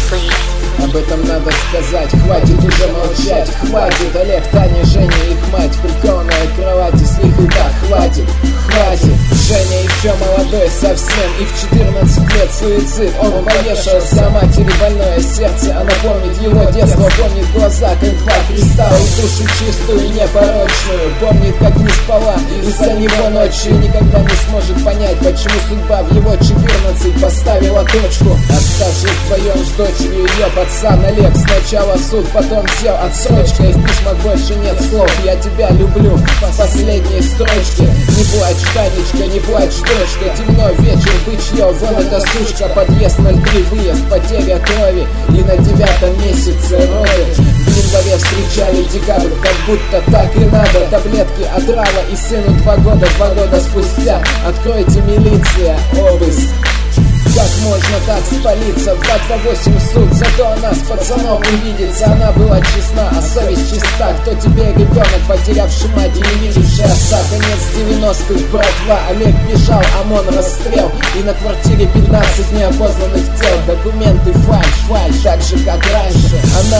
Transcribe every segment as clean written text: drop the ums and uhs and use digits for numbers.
please. Об этом надо сказать, хватит уже молчать. Хватит, Олег, Таня, Женя, их мать, прикованная к кровати с лихой, да, хватит, хватит. Женя еще молодой совсем, и в 14 лет суицид. Он повешался, а матери больное сердце. Она помнит его детство, помнит глаза, как два кристалла, и душу чистую и непорочную. Помнит, как не спала из-за него ночью, и никогда не сможет понять, почему судьба в его 14 поставила точку. Оставшись вдвоем с дочерью, ее пацан Олег. Сначала суд, потом сел отсрочка, и в письмах больше нет слов. Я тебя люблю, последние строчки. Не плачь, Танечка, не плачь, дочка. Темно, вечер, бычье, вон эта сучка. Подъезд 03, выезд, потеря крови. И на 9 месяце роды. В январе встречали декабрь, как будто так и надо. Таблетки отрава, и сыну 2 года спустя. Откройте, милиция, обыск. Как можно так спалиться? 228 суд, зато она с пацаном увидится. Она была честна, а совесть чиста. Кто тебе ребенок, потерявший мать и не видевший отца? Конец 90-х, братва. Олег бежал, ОМОН расстрел. И на квартире 15 неопознанных тел. Документы фальш, так же как раньше.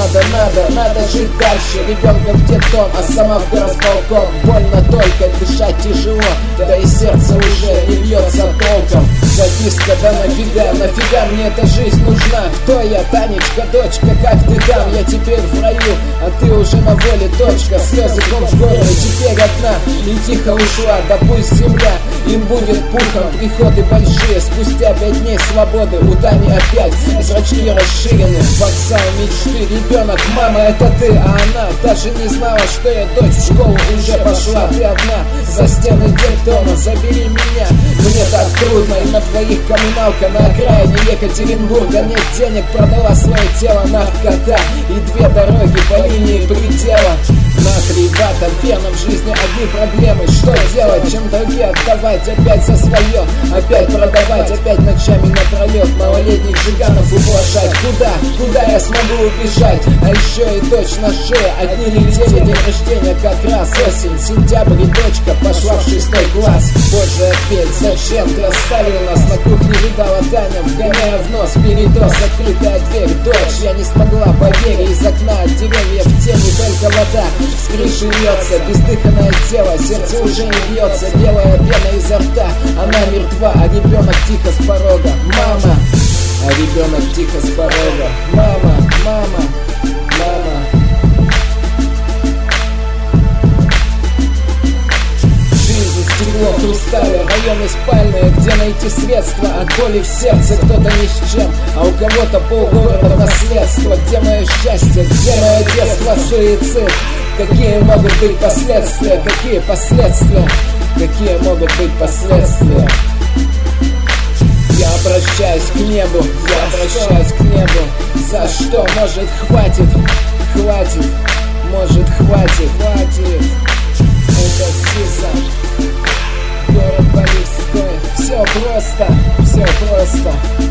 А надо жить дальше. Ребенка в детдом, а сама в горосполком. Больно только, дышать тяжело, да и сердце уже не бьется толком. Записка, да нафига мне эта жизнь нужна? Кто я, Танечка, дочка, как ты там? Я теперь в раю, а ты уже на воле, точка. Слезы ком в горле, теперь одна, и тихо ушла. Да пусть земля им будет пухом. Приходы большие, спустя 5 дней свободы. У Тани опять зрачки расширены. Вокзал мечты, ребенок, мама, это ты. А она даже не знала, что я дочь в школу уже пошла. Ты одна, за стены детдома, забери меня. Мне так трудно, и на двоих коммуналка на окраине Екатеринбурга. Нет денег, продала свое тело наркота. И 2 дороги по линии предела. Нахребата, верно, в жизни одни проблемы. Что делать, чем долги отдавать? Опять за свое, опять продавать. Опять ночами напролет малолетних жиганов ублажать. Куда я смогу убежать? А еще и дочь на шее. Одни недели, день рождения, как раз осень, сентябрь, и дочка пошла в 6 класс. Боже, ответь, зачем ты оставил нас? На кухне видала Таня, вгоняя в нос передоз. Открытая дверь, дочь, я не смогла поверить. Из окна от деревьев в тени только вода с крыши льется, бездыханное тело, сердце уже не бьется. Белая пена изо рта, она мертва, а ребенок тихо с порога. Мама, а ребенок тихо с порога. Мама. Стекло в хрустале, районы спальные, где найти средства от боли в сердце. Кто-то ни с чем, а у кого-то полгорода наследство. Где мое счастье, где мое детство? Суицид. Какие могут быть последствия? Какие последствия? Какие могут быть последствия? Я обращаюсь к небу, За что? Может, хватит? Может, хватит? Это СИЗО, город Полевской. Все просто.